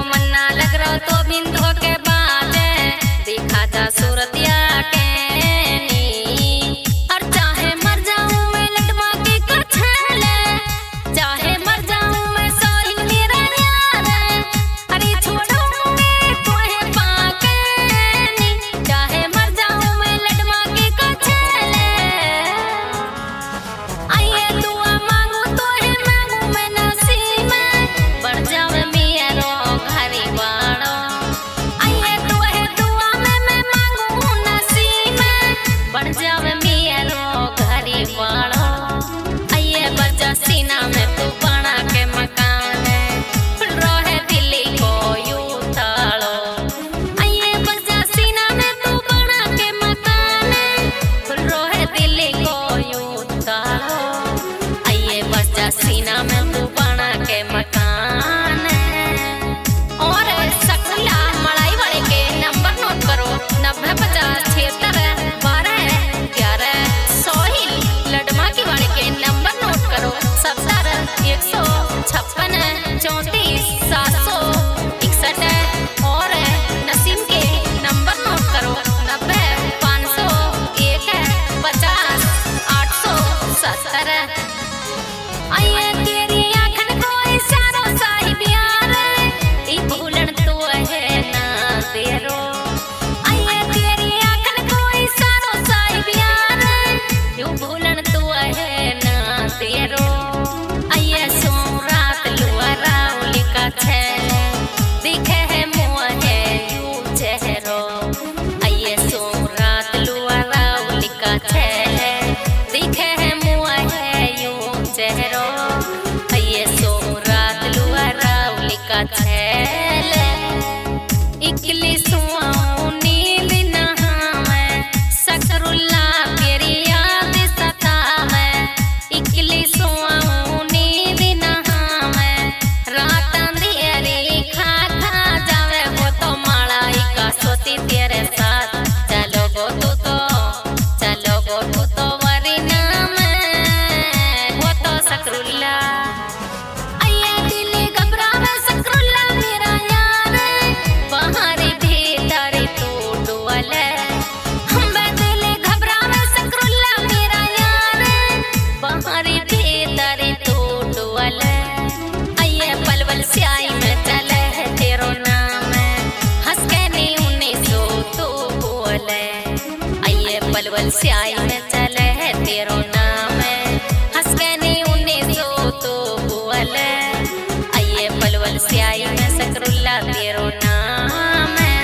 मन्ना लग रहा तो बिंदो के बाजे दिखा जा सूरतिया के नी। और चाहे मर जाऊं मैं लटवा की कछले, चाहे मर जाऊं मैं सोहिन मेरा यार, अरे छोड़ूंगी तोहे पाके नी। चाहे मर जाऊं मैं लटवा की कछले, आइए दुआ मांगू तोहे मांगू मैं नसीब में बढ़ जावे मेरो घरी बाड़ो। आइए तोहे दुआ में मैं मांगू नसीब में बढ़ जावे मेरो घरी बाड़ो। आइए बजा सीना में तू बना के मकान रोहे दिल्ली को यूं थाड़ो। आइए बजा सीना में तू बना के मकान रोहे दिल्ली को यूं थाड़ो। आइए बजा सीना में तू बना के मकान। और सकला मड़ाई वाले के नंबर नोट करो 9050761211 सोहिल लडमाकी वाले के नंबर नोट करो 70 156 34 761। और नसीम के नंबर नोट करो 90 501 50 870। आइए तेरी आँखन को इशारों साहिब यार ई भूलन तो है ना तेरो। आइए तेरी आँखन को इशारों साहिब यार यूं भूलन तो है ना तेरो। आइए सो रात लुआ राउली का छेले दिखे है मुँह है यूं चेहरो। आइए सो रात लुआ राउली का छेले दिखे है मुँह है यूं चेहरो। आइए सो रात लुआ राउली का छेले इकली सुआऊं नींद नहावे सकरुल्ला तेरी याद सतावे। इकली सुआऊं नींद नहावे रात अंधेरी खा खा जावे वो तो मालाई का सोती तेरे साथ चलो गो तू तो वरी नाम वो तो सकरुल्ला। आइए दिल घबरावे सकरुल्ला मेरा यार बाहरी भीतर तू डुअले। हम दिल घबरावे सकरुल्ला मेरा यार बाहरी भीतर तू डुअले। आइए पलवल स्याही में चले है तेरो नाम हंस के नी 1900 तू बोले। आइए पलवल स्याही में चले है तेरो नाम हंस के नी 1900 तू बोले। आइए पलवल स्याही में सकरुल्ला तेरो नाम है।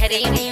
करी हूँ